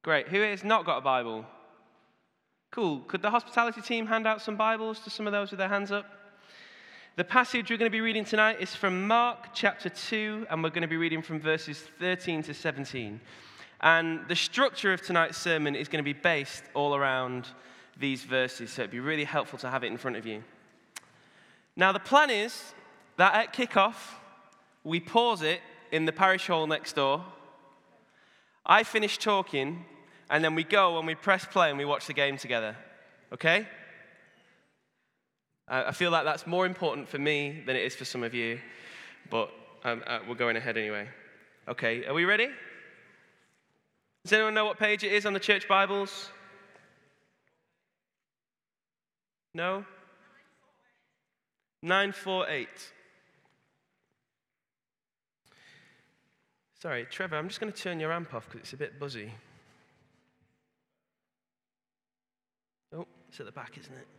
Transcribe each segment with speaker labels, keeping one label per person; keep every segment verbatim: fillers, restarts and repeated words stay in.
Speaker 1: Great. Who has not got a Bible? Cool. Could the hospitality team hand out some Bibles to some of those with their hands up? The passage we're going to be reading tonight is from Mark chapter two, and we're going to be reading from verses thirteen to seventeen. And the structure of tonight's sermon is going to be based all around these verses, so it'd be really helpful to have it in front of you. Now, the plan is that at kickoff, we pause it in the parish hall next door. I finish talking, and then we go and we press play and we watch the game together. Okay? I feel like that's more important for me than it is for some of you, but um, uh, we're going ahead anyway. Okay, are we ready? Does anyone know what page it is on the church Bibles? No? nine forty-eight. Sorry, Trevor, I'm just going to turn your amp off because it's a bit buzzy. Oh, it's at the back, isn't it?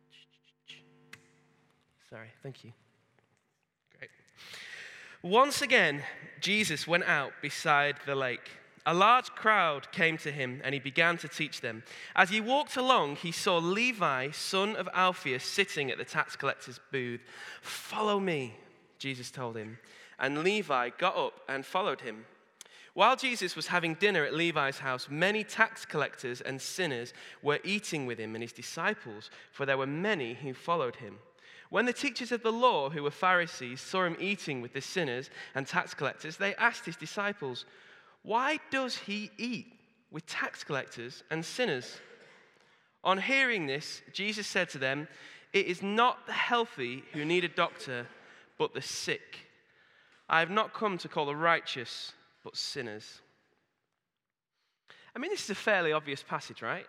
Speaker 1: Sorry, thank you. Great. Once again, Jesus went out beside the lake. A large crowd came to him, and he began to teach them. As he walked along, he saw Levi, son of Alphaeus, sitting at the tax collector's booth. "Follow me," Jesus told him. And Levi got up and followed him. While Jesus was having dinner at Levi's house, many tax collectors and sinners were eating with him and his disciples, for there were many who followed him. When the teachers of the law, who were Pharisees, saw him eating with the sinners and tax collectors, they asked his disciples, "Why does he eat with tax collectors and sinners?" On hearing this, Jesus said to them, "It is not the healthy who need a doctor, but the sick. I have not come to call the righteous, but sinners." I mean, this is a fairly obvious passage, right?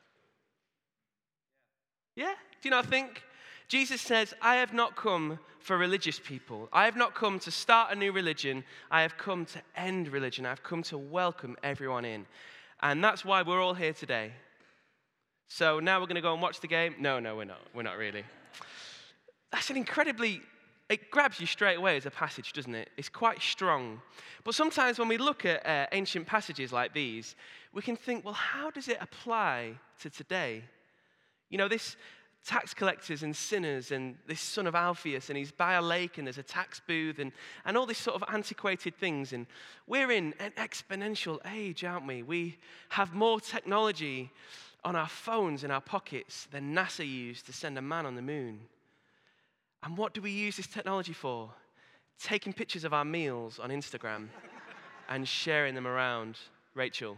Speaker 1: Yeah? Do you not think? Jesus says, "I have not come for religious people. I have not come to start a new religion. I have come to end religion. I have come to welcome everyone in." And that's why we're all here today. So now we're going to go and watch the game? No, no, we're not. We're not really. That's an incredibly, it grabs you straight away as a passage, doesn't it? It's quite strong. But sometimes when we look at uh, ancient passages like these, we can think, well, how does it apply to today? You know, this tax collectors and sinners and this son of Alphaeus, and he's by a lake and there's a tax booth and, and all these sort of antiquated things. And we're in an exponential age, aren't we? We have more technology on our phones in our pockets than NASA used to send a man on the moon. And what do we use this technology for? Taking pictures of our meals on Instagram and sharing them around. Rachel?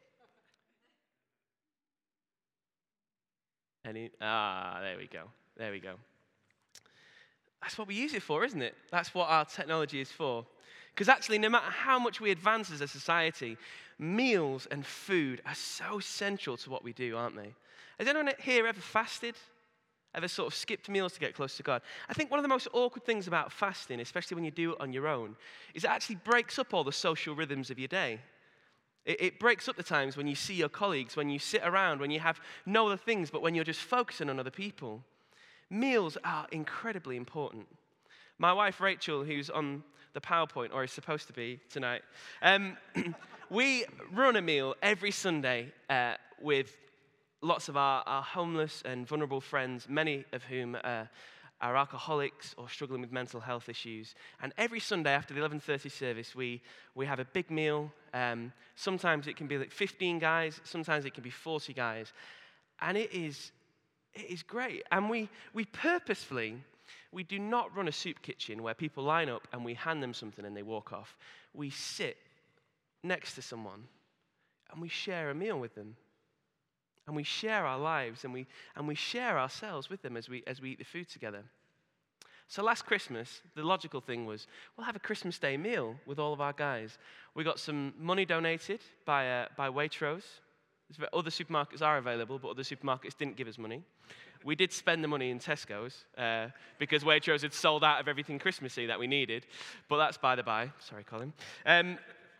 Speaker 1: Any? Ah, there we go. There we go. That's what we use it for, isn't it? That's what our technology is for. Because actually, no matter how much we advance as a society, meals and food are so central to what we do, aren't they? Has anyone here ever fasted? Ever sort of skipped meals to get close to God? I think one of the most awkward things about fasting, especially when you do it on your own, is it actually breaks up all the social rhythms of your day. It, it breaks up the times when you see your colleagues, when you sit around, when you have no other things, but when you're just focusing on other people. Meals are incredibly important. My wife, Rachel, who's on the PowerPoint, or is supposed to be tonight, um, we run a meal every Sunday uh, with lots of our, our homeless and vulnerable friends, many of whom uh, are alcoholics or struggling with mental health issues. And every Sunday after the eleven thirty service, we, we have a big meal. Um, sometimes it can be like fifteen guys, sometimes it can be forty guys. And it is, it is great. And we, we purposefully, we do not run a soup kitchen where people line up and we hand them something and they walk off. We sit next to someone and we share a meal with them. And we share our lives and we and we share ourselves with them as we as we eat the food together. So last Christmas, the logical thing was, we'll have a Christmas Day meal with all of our guys. We got some money donated by uh, by Waitrose. Other supermarkets are available, but other supermarkets didn't give us money. We did spend the money in Tesco's uh, because Waitrose had sold out of everything Christmassy that we needed. But that's by the by. Sorry, Colin. Um,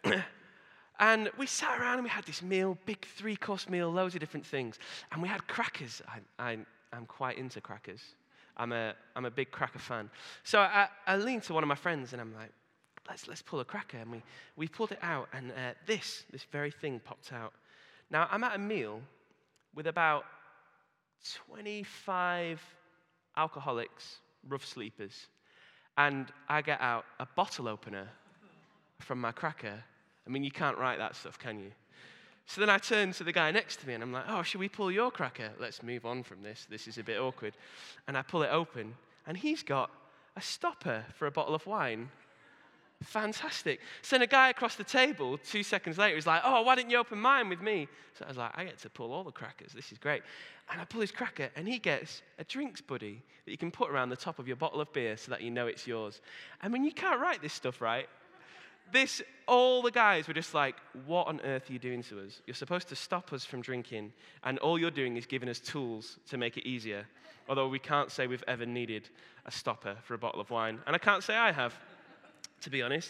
Speaker 1: And we sat around and we had this meal, big three-course meal, loads of different things. And we had crackers. I, I, I'm quite into crackers. I'm a, I'm a big cracker fan. So I, I leaned to one of my friends and I'm like, let's let's pull a cracker. And we, we pulled it out and uh, this, this very thing popped out. Now, I'm at a meal with about twenty-five alcoholics, rough sleepers, and I get out a bottle opener from my cracker. I mean, you can't write that stuff, can you? So then I turn to the guy next to me and I'm like, oh, should we pull your cracker? Let's move on from this. This is a bit awkward. And I pull it open and he's got a stopper for a bottle of wine. Fantastic. So then a guy across the table, two seconds later, is like, oh, why didn't you open mine with me? So I was like, I get to pull all the crackers. This is great. And I pull his cracker, and he gets a drinks buddy that you can put around the top of your bottle of beer so that you know it's yours. I mean, you can't write this stuff, right? This, all the guys were just like, what on earth are you doing to us? You're supposed to stop us from drinking, and all you're doing is giving us tools to make it easier. Although we can't say we've ever needed a stopper for a bottle of wine. And I can't say I have, to be honest.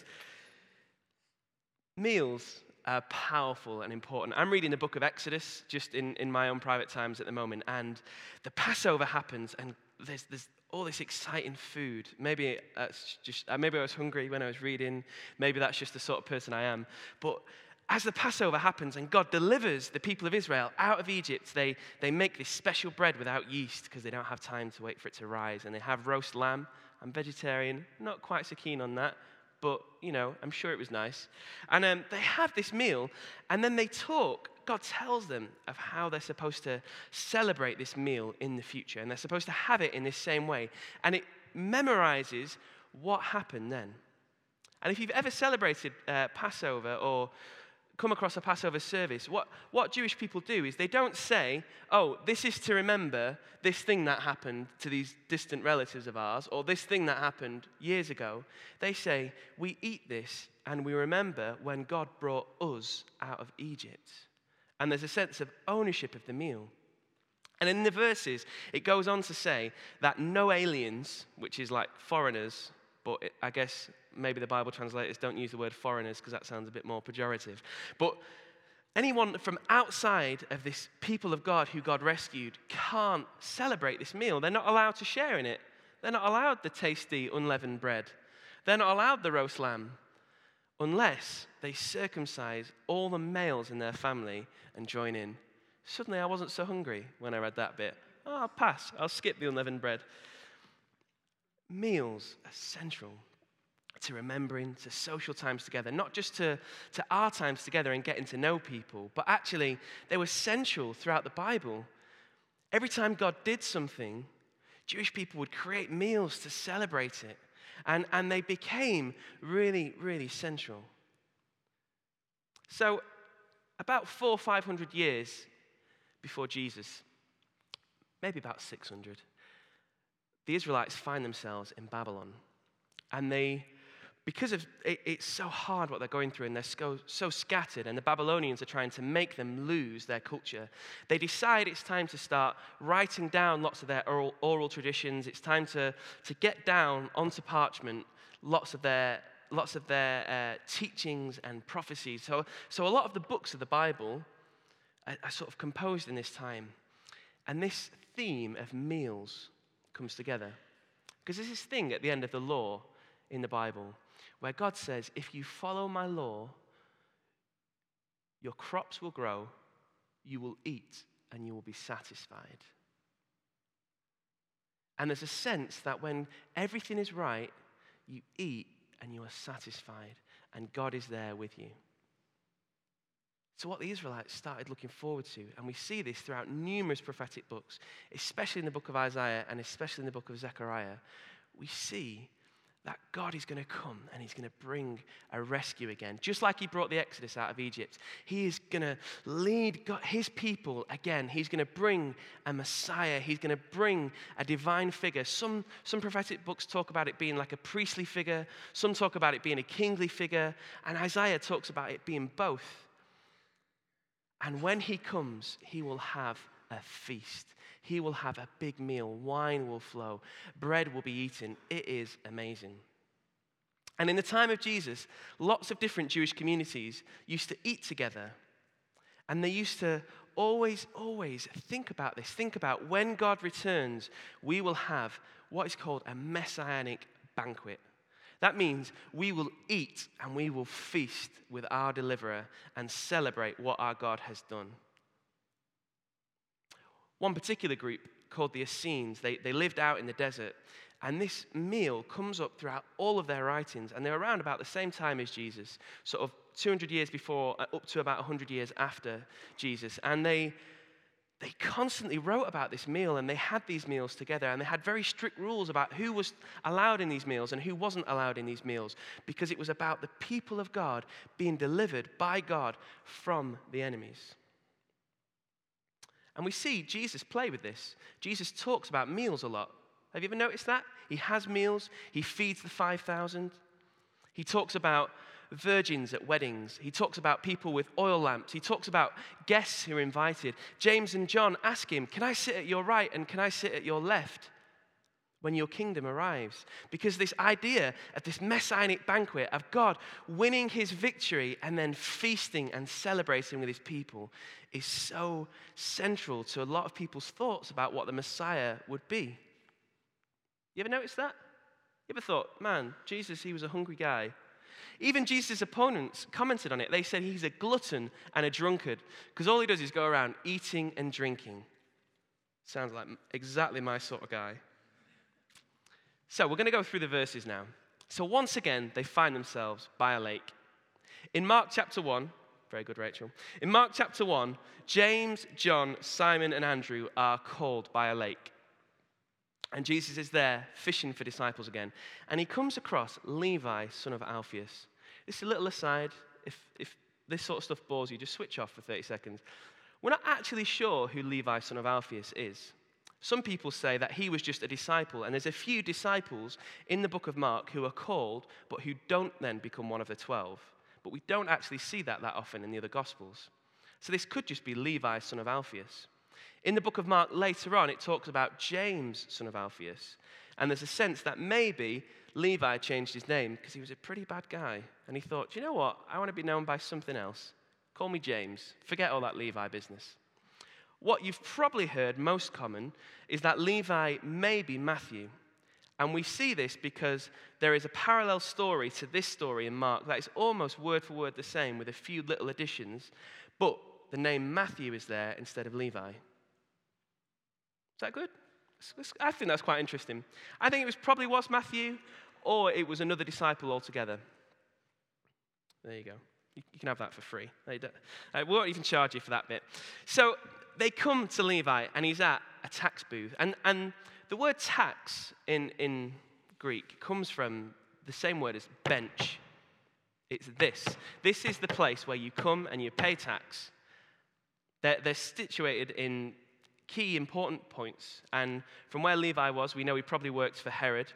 Speaker 1: Meals are powerful and important. I'm reading the book of Exodus just in, in my own private times at the moment, and the Passover happens, and there's, there's all this exciting food. Maybe that's just maybe I was hungry when I was reading. Maybe that's just the sort of person I am. But as the Passover happens and God delivers the people of Israel out of Egypt, they, they make this special bread without yeast because they don't have time to wait for it to rise, and they have roast lamb. I'm vegetarian, not quite so keen on that. But, you know, I'm sure it was nice. And um, they have this meal, and then they talk. God tells them of how they're supposed to celebrate this meal in the future, and they're supposed to have it in this same way. And it memorizes what happened then. And if you've ever celebrated uh, Passover or come across a Passover service, what, what Jewish people do is they don't say, oh, this is to remember this thing that happened to these distant relatives of ours, or this thing that happened years ago. They say, we eat this and we remember when God brought us out of Egypt. And there's a sense of ownership of the meal. And in the verses, it goes on to say that no aliens, which is like foreigners, but it, I guess maybe the Bible translators don't use the word foreigners because that sounds a bit more pejorative. But anyone from outside of this people of God who God rescued can't celebrate this meal. They're not allowed to share in it. They're not allowed the tasty unleavened bread. They're not allowed the roast lamb unless they circumcise all the males in their family and join in. Suddenly I wasn't so hungry when I read that bit. Oh, I'll pass. I'll skip the unleavened bread. Meals are central to remembering, to social times together, not just to, to our times together and getting to know people, but actually they were central throughout the Bible. Every time God did something, Jewish people would create meals to celebrate it, and, and they became really, really central. So about four or five hundred years before Jesus, maybe about six hundred, the Israelites find themselves in Babylon. And they, because of it, it's so hard what they're going through, and they're so, so scattered, and the Babylonians are trying to make them lose their culture, they decide it's time to start writing down lots of their oral, oral traditions. It's time to, to get down onto parchment lots of their, lots of their uh, teachings and prophecies. So, so a lot of the books of the Bible are, are sort of composed in this time. And this theme of meals comes together. Because there's this thing at the end of the law in the Bible where God says, if you follow my law, your crops will grow, you will eat, and you will be satisfied. And there's a sense that when everything is right, you eat and you are satisfied, and God is there with you. So what the Israelites started looking forward to, and we see this throughout numerous prophetic books, especially in the book of Isaiah and especially in the book of Zechariah, we see that God is going to come and he's going to bring a rescue again. Just like he brought the Exodus out of Egypt, he is going to lead God, his people again. He's going to bring a Messiah. He's going to bring a divine figure. Some, some prophetic books talk about it being like a priestly figure. Some talk about it being a kingly figure. And Isaiah talks about it being both. And when he comes, he will have a feast. He will have a big meal. Wine will flow. Bread will be eaten. It is amazing. And in the time of Jesus, lots of different Jewish communities used to eat together. And they used to always, always think about this. Think about when God returns, we will have what is called a messianic banquet. That means we will eat and we will feast with our deliverer and celebrate what our God has done. One particular group called the Essenes, they, they lived out in the desert, and this meal comes up throughout all of their writings, and they're around about the same time as Jesus, sort of two hundred years before, up to about one hundred years after Jesus, and they they constantly wrote about this meal, and they had these meals together, and they had very strict rules about who was allowed in these meals and who wasn't allowed in these meals, because it was about the people of God being delivered by God from the enemies. And we see Jesus play with this. Jesus talks about meals a lot. Have you ever noticed that? He has meals. He feeds the five thousand. He talks about virgins at weddings. He talks about people with oil lamps. He talks about guests who are invited. James and John ask him, can I sit at your right and can I sit at your left when your kingdom arrives? Because this idea of this messianic banquet of God winning his victory and then feasting and celebrating with his people is so central to a lot of people's thoughts about what the Messiah would be. You ever noticed that? You ever thought, man, Jesus, he was a hungry guy. Even Jesus' opponents commented on it. They said he's a glutton and a drunkard because all he does is go around eating and drinking. Sounds like exactly my sort of guy. So we're going to go through the verses now. So once again, they find themselves by a lake. In Mark chapter one, very good, Rachel. In Mark chapter one, James, John, Simon, and Andrew are called by a lake. And Jesus is there fishing for disciples again. And he comes across Levi, son of Alphaeus. This is a little aside. If, if this sort of stuff bores you, just switch off for thirty seconds. We're not actually sure who Levi, son of Alphaeus is. Some people say that he was just a disciple. And there's a few disciples in the book of Mark who are called, but who don't then become one of the twelve. But we don't actually see that that often in the other Gospels. So this could just be Levi, son of Alphaeus. In the book of Mark, later on, it talks about James, son of Alphaeus. And there's a sense that maybe Levi changed his name because he was a pretty bad guy. And he thought, you know what? I want to be known by something else. Call me James. Forget all that Levi business. What you've probably heard most common is that Levi may be Matthew. And we see this because there is a parallel story to this story in Mark that is almost word for word the same with a few little additions. But the name Matthew is there instead of Levi. Is that good? I think that's quite interesting. I think it was probably was Matthew, or it was another disciple altogether. There you go. You, you can have that for free. They don't, uh, we won't even charge you for that bit. So they come to Levi, and he's at a tax booth. And, and the word tax in, in Greek comes from the same word as bench. It's this. This is the place where you come and you pay tax. They're, they're situated in key important points. And from where Levi was, we know he probably worked for Herod.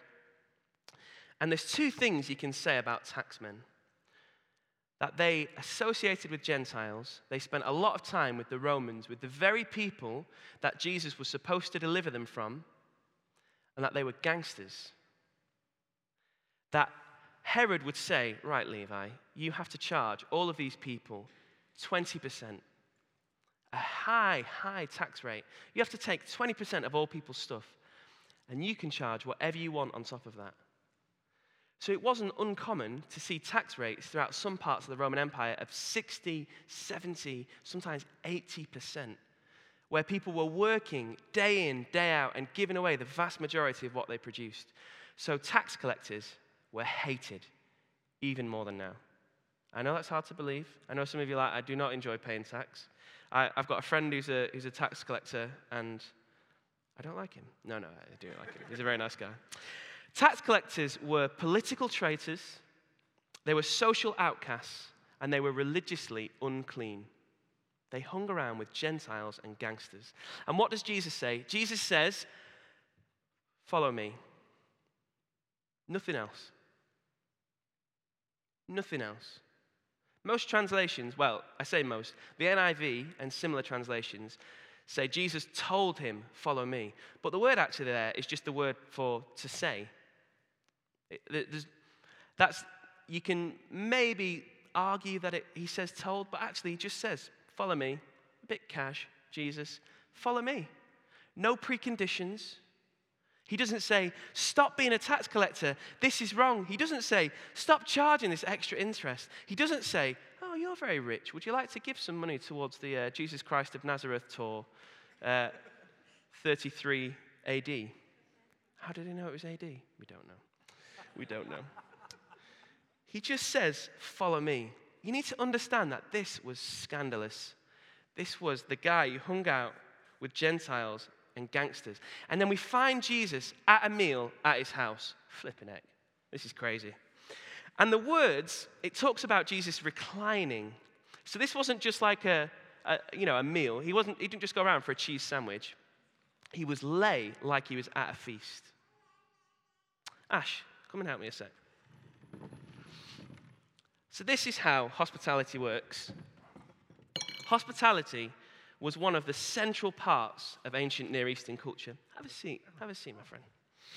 Speaker 1: And there's two things you can say about taxmen. That they associated with Gentiles, they spent a lot of time with the Romans, with the very people that Jesus was supposed to deliver them from, and that they were gangsters. That Herod would say, right, Levi, you have to charge all of these people twenty percent. A high, high tax rate. You have to take twenty percent of all people's stuff, and you can charge whatever you want on top of that. So it wasn't uncommon to see tax rates throughout some parts of the Roman Empire of sixty, seventy, sometimes eighty percent, where people were working day in, day out, and giving away the vast majority of what they produced. So tax collectors were hated, even more than now. I know that's hard to believe. I know some of you are like, I do not enjoy paying tax. I, I've got a friend who's a, who's a tax collector, and I don't like him. No, no, I do like him. He's a very nice guy. Tax collectors were political traitors, they were social outcasts, and they were religiously unclean. They hung around with Gentiles and gangsters. And what does Jesus say? Jesus says, follow me. Nothing else. Nothing else. Most translations, well, I say most, the N I V and similar translations say Jesus told him, follow me. But the word actually there is just the word for to say. It, that's, you can maybe argue that it, he says told, but actually he just says, follow me. A bit cash, Jesus, follow me. No preconditions. He doesn't say, stop being a tax collector. This is wrong. He doesn't say, stop charging this extra interest. He doesn't say, oh, you're very rich. Would you like to give some money towards the uh, Jesus Christ of Nazareth tour? Uh, thirty-three A D. How did he know it was A D? We don't know. We don't know. He just says, follow me. You need to understand that this was scandalous. This was the guy who hung out with Gentiles and gangsters. And then we find Jesus at a meal at his house. Flipping heck. This is crazy. And the words, it talks about Jesus reclining. So this wasn't just like a, a you know, a meal. He wasn't. He didn't just go around for a cheese sandwich. He was lay like he was at a feast. Ash, come and help me a sec. So this is how hospitality works. Hospitality was one of the central parts of ancient Near Eastern culture. Have a seat. Have a seat, my friend.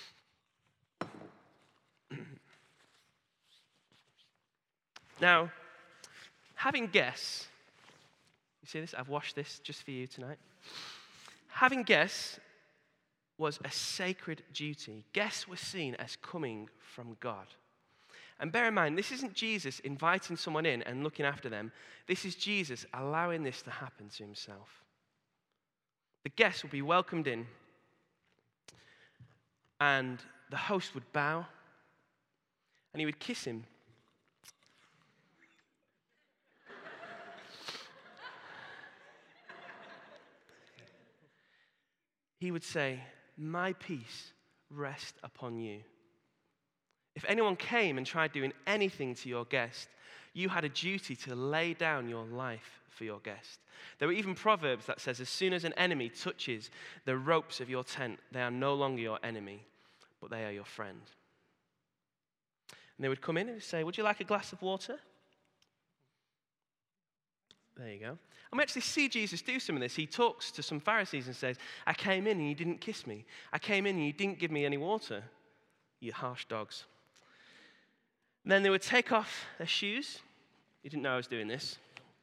Speaker 1: Now, having guests, you see this? I've washed this just for you tonight. Having guests was a sacred duty. Guests were seen as coming from God. And bear in mind, this isn't Jesus inviting someone in and looking after them. This is Jesus allowing this to happen to himself. The guests would be welcomed in, and the host would bow, and he would kiss him. He would say, my peace rest upon you. If anyone came and tried doing anything to your guest, you had a duty to lay down your life for your guest. There were even proverbs that says, as soon as an enemy touches the ropes of your tent, they are no longer your enemy, but they are your friend. And they would come in and say, would you like a glass of water? There you go. And we actually see Jesus do some of this. He talks to some Pharisees and says, I came in and you didn't kiss me. I came in and you didn't give me any water. You harsh dogs. And then they would take off their shoes. You didn't know I was doing this.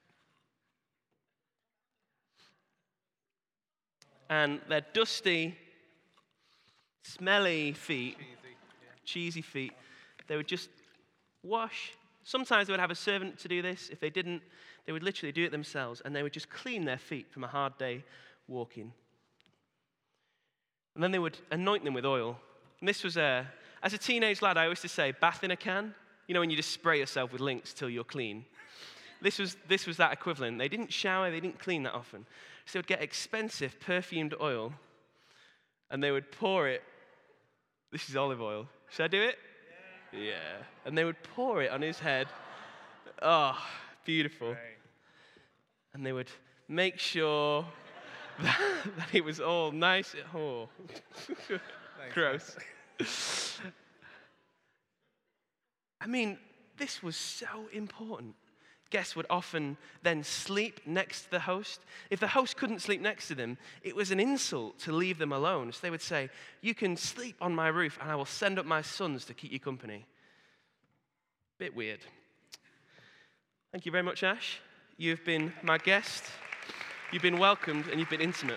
Speaker 1: And their dusty, smelly feet, cheesy, yeah. cheesy feet, they would just wash. Sometimes they would have a servant to do this. If they didn't, they would literally do it themselves, and they would just clean their feet from a hard day walking. And then they would anoint them with oil. And this was a, as a teenage lad, I always used to say, bath in a can. You know, when you just spray yourself with Lynx till you're clean. This was, this was that equivalent. They didn't shower, they didn't clean that often. So they would get expensive perfumed oil, and they would pour it. This is olive oil. Should I do it? Yeah. yeah. And they would pour it on his head. Oh, beautiful. Right. And they would make sure that, that it was all nice. Oh, gross. I mean, this was so important. Guests would often then sleep next to the host. If the host couldn't sleep next to them, it was an insult to leave them alone. So they would say, you can sleep on my roof and I will send up my sons to keep you company. Bit weird. Thank you very much, Ash. You've been my guest. You've been welcomed and you've been intimate.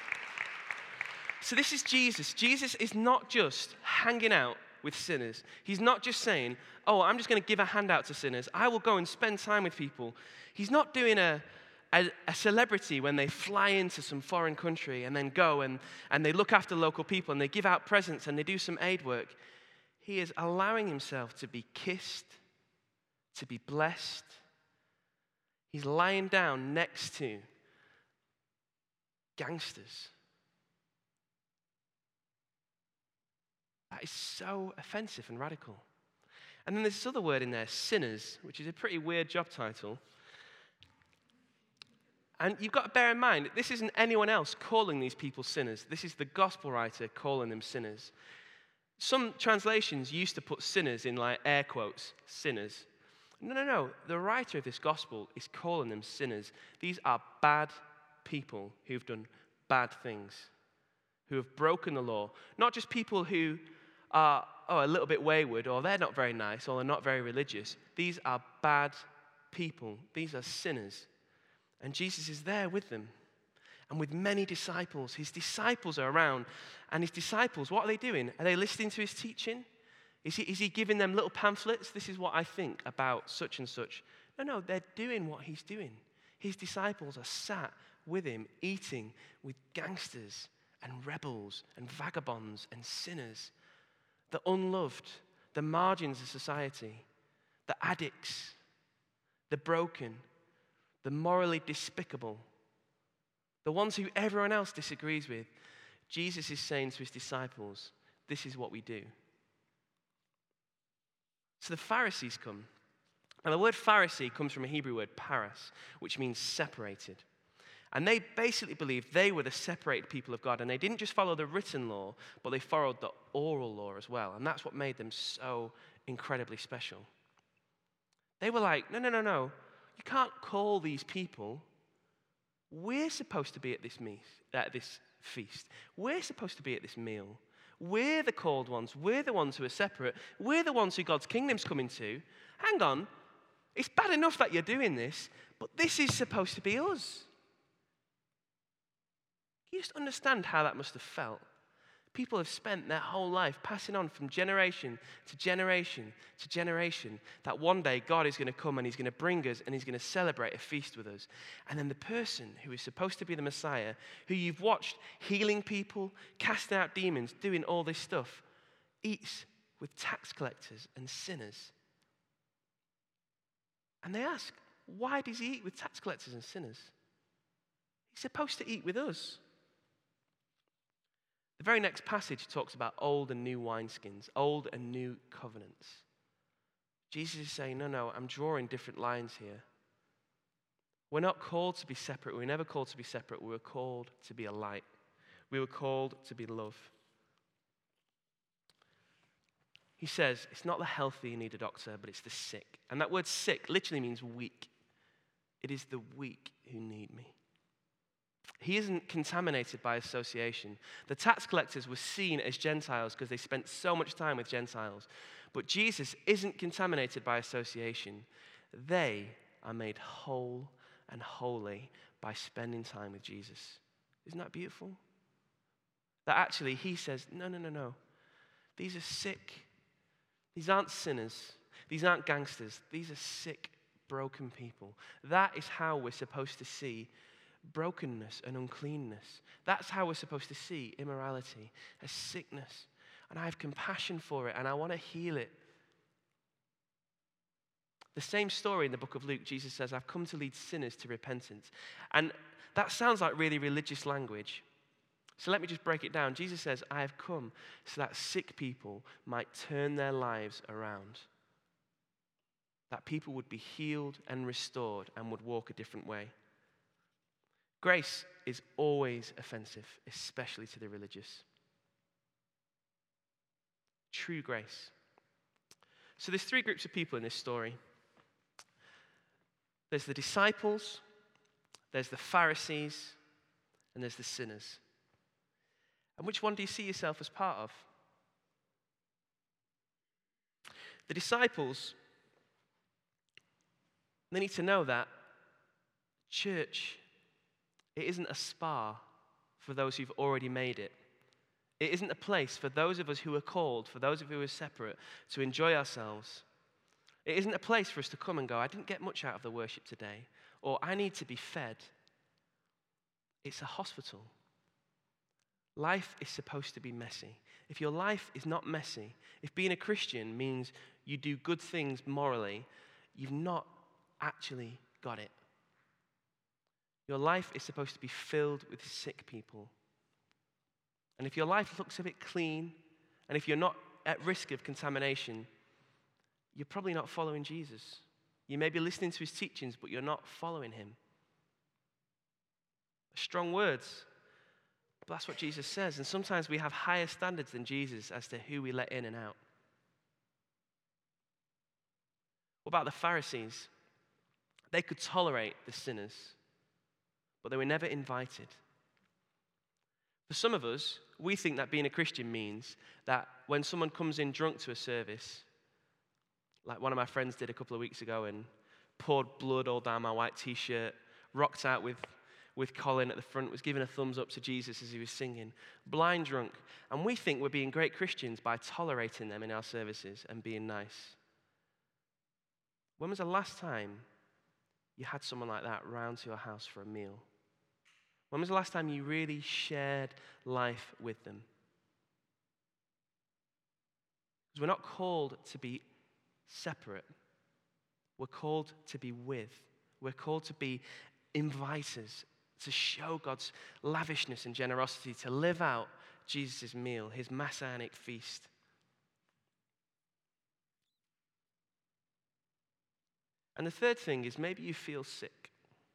Speaker 1: So this is Jesus. Jesus is not just hanging out with sinners. He's not just saying, oh, I'm just going to give a handout to sinners. I will go and spend time with people. He's not doing a, a, a celebrity when they fly into some foreign country and then go and, and they look after local people and they give out presents and they do some aid work. He is allowing himself to be kissed, to be blessed. He's lying down next to gangsters. That is so offensive and radical. And then there's this other word in there, sinners, which is a pretty weird job title. And you've got to bear in mind, this isn't anyone else calling these people sinners. This is the gospel writer calling them sinners. Some translations used to put sinners in like air quotes, sinners. No, no, no. The writer of this gospel is calling them sinners. These are bad people who've done bad things, who have broken the law. Not just people who are oh, a little bit wayward, or they're not very nice, or they're not very religious. These are bad people. These are sinners. And Jesus is there with them. And with many disciples. His disciples are around. And his disciples, what are they doing? Are they listening to his teaching? Is he, is he giving them little pamphlets? This is what I think about such and such. No, no, they're doing what he's doing. His disciples are sat with him, eating with gangsters and rebels and vagabonds and sinners, the unloved, the margins of society, the addicts, the broken, the morally despicable, the ones who everyone else disagrees with. Jesus is saying to his disciples, this is what we do. So the Pharisees come. And the word Pharisee comes from a Hebrew word, paras, which means separated. And they basically believed they were the separated people of God. And they didn't just follow the written law, but they followed the oral law as well. And that's what made them so incredibly special. They were like, no, no, no, no. You can't call these people. We're supposed to be at this, meet, at this feast. We're supposed to be at this meal. We're the called ones. We're the ones who are separate. We're the ones who God's kingdom's coming to. Hang on. It's bad enough that you're doing this, but this is supposed to be us. Can you just understand how that must have felt? People have spent their whole life passing on from generation to generation to generation that one day God is going to come and he's going to bring us and he's going to celebrate a feast with us. And then the person who is supposed to be the Messiah, who you've watched healing people, casting out demons, doing all this stuff, eats with tax collectors and sinners. And they ask, why does he eat with tax collectors and sinners? He's supposed to eat with us. The very next passage talks about old and new wineskins, old and new covenants. Jesus is saying, no, no, I'm drawing different lines here. We're not called to be separate. We were never called to be separate. We were called to be a light. We were called to be love. He says, it's not the healthy who need a doctor, but it's the sick. And that word sick literally means weak. It is the weak who need me. He isn't contaminated by association. The tax collectors were seen as Gentiles because they spent so much time with Gentiles. But Jesus isn't contaminated by association. They are made whole and holy by spending time with Jesus. Isn't that beautiful? That actually he says, no, no, no, no. These are sick. These aren't sinners. These aren't gangsters. These are sick, broken people. That is how we're supposed to see brokenness and uncleanness. That's how we're supposed to see immorality as sickness. And I have compassion for it, and I want to heal it. The same story in the book of Luke, Jesus says, I've come to lead sinners to repentance. And that sounds like really religious language. So let me just break it down. Jesus says, I have come so that sick people might turn their lives around. That people would be healed and restored and would walk a different way. Grace is always offensive, especially to the religious. True grace. So there's three groups of people in this story. There's the disciples, there's the Pharisees, and there's the sinners. And which one do you see yourself as part of? The disciples, they need to know that church, it isn't a spa for those who've already made it. It isn't a place for those of us who are called, for those of us who are separate, to enjoy ourselves. It isn't a place for us to come and go, I didn't get much out of the worship today, or I need to be fed. It's a hospital. Life is supposed to be messy. If your life is not messy, if being a Christian means you do good things morally, you've not actually got it. Your life is supposed to be filled with sick people. And if your life looks a bit clean, and if you're not at risk of contamination, you're probably not following Jesus. You may be listening to his teachings, but you're not following him. Strong words, but that's what Jesus says. And sometimes we have higher standards than Jesus as to who we let in and out. What about the Pharisees? They could tolerate the sinners, but they were never invited. For some of us, we think that being a Christian means that when someone comes in drunk to a service, like one of my friends did a couple of weeks ago and poured blood all down my white t-shirt, rocked out with, with Colin at the front, was giving a thumbs up to Jesus as he was singing, blind drunk. And we think we're being great Christians by tolerating them in our services and being nice. When was the last time you had someone like that round to your house for a meal? When When was the last time you really shared life with them? Because we're not called to be separate. We're called to be with. We're called to be inviters, to show God's lavishness and generosity, to live out Jesus' meal, his messianic feast. And the third thing is maybe you feel sick.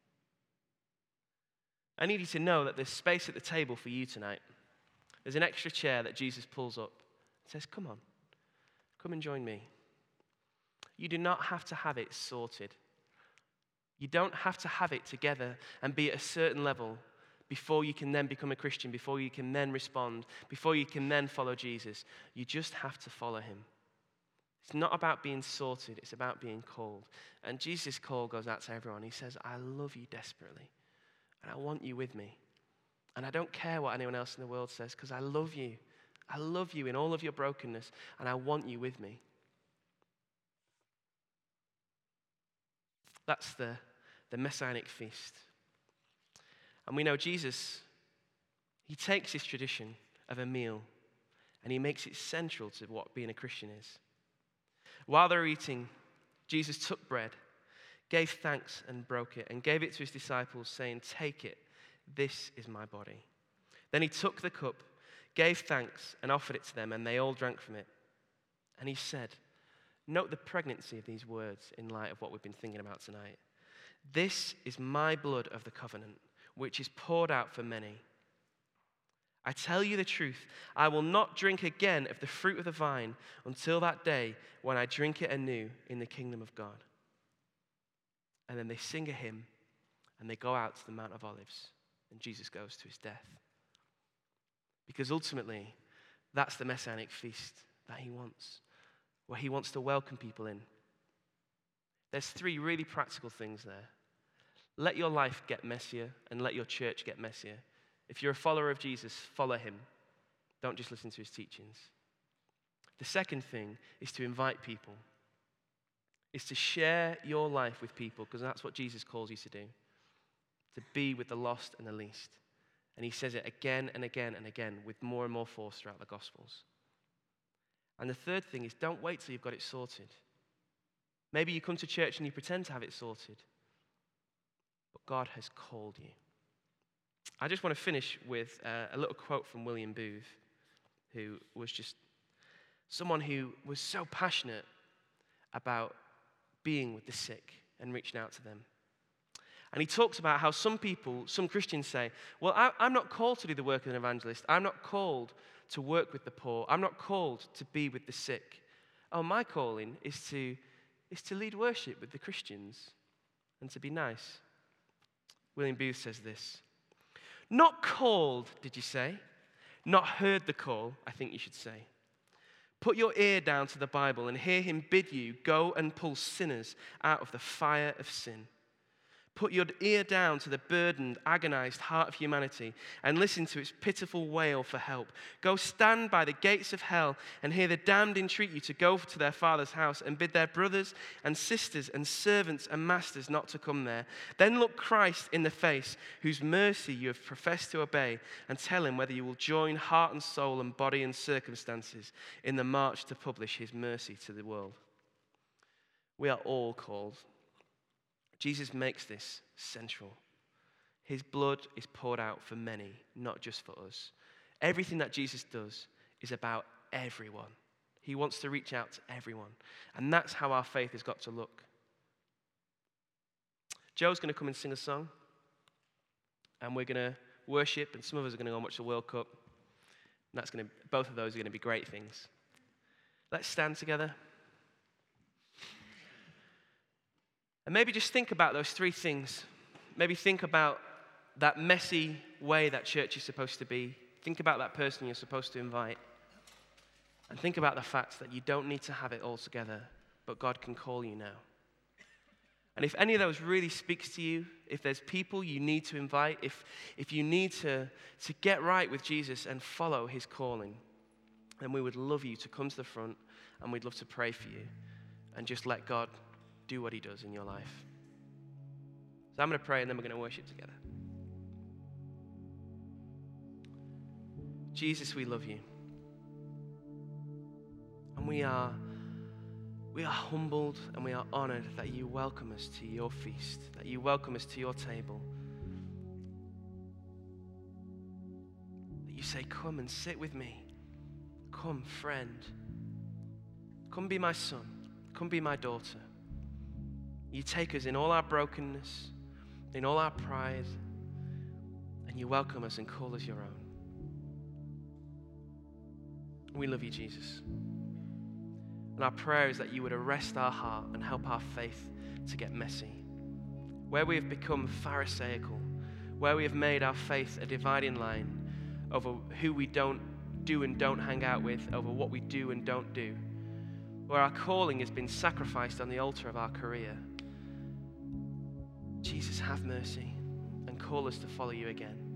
Speaker 1: I need you to know that there's space at the table for you tonight. There's an extra chair that Jesus pulls up and says, come on, come and join me. You do not have to have it sorted. You don't have to have it together and be at a certain level before you can then become a Christian, before you can then respond, before you can then follow Jesus. You just have to follow him. It's not about being sorted, it's about being called. And Jesus' call goes out to everyone. He says, I love you desperately, and I want you with me. And I don't care what anyone else in the world says, because I love you. I love you in all of your brokenness, and I want you with me. That's the, the Messianic feast. And we know Jesus, he takes this tradition of a meal, and he makes it central to what being a Christian is. While they were eating, Jesus took bread, gave thanks and broke it, and gave it to his disciples, saying, take it, this is my body. Then he took the cup, gave thanks, and offered it to them, and they all drank from it. And he said, note the pregnancy of these words in light of what we've been thinking about tonight. This is my blood of the covenant, which is poured out for many. I tell you the truth, I will not drink again of the fruit of the vine until that day when I drink it anew in the kingdom of God. And then they sing a hymn, and they go out to the Mount of Olives, and Jesus goes to his death. Because ultimately, that's the Messianic feast that he wants, where he wants to welcome people in. There's three really practical things there. Let your life get messier, and let your church get messier. If you're a follower of Jesus, follow him. Don't just listen to his teachings. The second thing is to invite people, is to share your life with people, because that's what Jesus calls you to do, to be with the lost and the least. And he says it again and again and again with more and more force throughout the Gospels. And the third thing is don't wait till you've got it sorted. Maybe you come to church and you pretend to have it sorted, but God has called you. I just want to finish with uh, a little quote from William Booth, who was just someone who was so passionate about being with the sick and reaching out to them. And he talks about how some people, some Christians say, well, I, I'm not called to do the work of an evangelist. I'm not called to work with the poor. I'm not called to be with the sick. Oh, my calling is to, is to lead worship with the Christians and to be nice. William Booth says this. Not called, did you say? Not heard the call, I think you should say. Put your ear down to the Bible and hear him bid you go and pull sinners out of the fire of sin. Put your ear down to the burdened, agonized heart of humanity and listen to its pitiful wail for help. Go stand by the gates of hell and hear the damned entreat you to go to their Father's house and bid their brothers and sisters and servants and masters not to come there. Then look Christ in the face, whose mercy you have professed to obey, and tell him whether you will join heart and soul and body and circumstances in the march to publish his mercy to the world. We are all called. Jesus makes this central. His blood is poured out for many, not just for us. Everything that Jesus does is about everyone. He wants to reach out to everyone. And that's how our faith has got to look. Joe's going to come and sing a song. And we're going to worship, and some of us are going to go and watch the World Cup. And that's going to, both of those are going to be great things. Let's stand together. And maybe just think about those three things. Maybe think about that messy way that church is supposed to be. Think about that person you're supposed to invite. And think about the fact that you don't need to have it all together, but God can call you now. And if any of those really speaks to you, if there's people you need to invite, if, if you need to, to get right with Jesus and follow his calling, then we would love you to come to the front, and we'd love to pray for you and just let God do what he does in your life. So I'm going to pray, and then we're going to worship together. Jesus, we love you. And we are, we are humbled and we are honored that you welcome us to your feast, that you welcome us to your table. That you say, come and sit with me. Come, friend. Come be my son. Come be my daughter. You take us in all our brokenness, in all our pride, and you welcome us and call us your own. We love you, Jesus. And our prayer is that you would arrest our heart and help our faith to get messy. Where we have become pharisaical, where we have made our faith a dividing line over who we don't do and don't hang out with, over what we do and don't do, where our calling has been sacrificed on the altar of our career. Jesus, have mercy and call us to follow you again.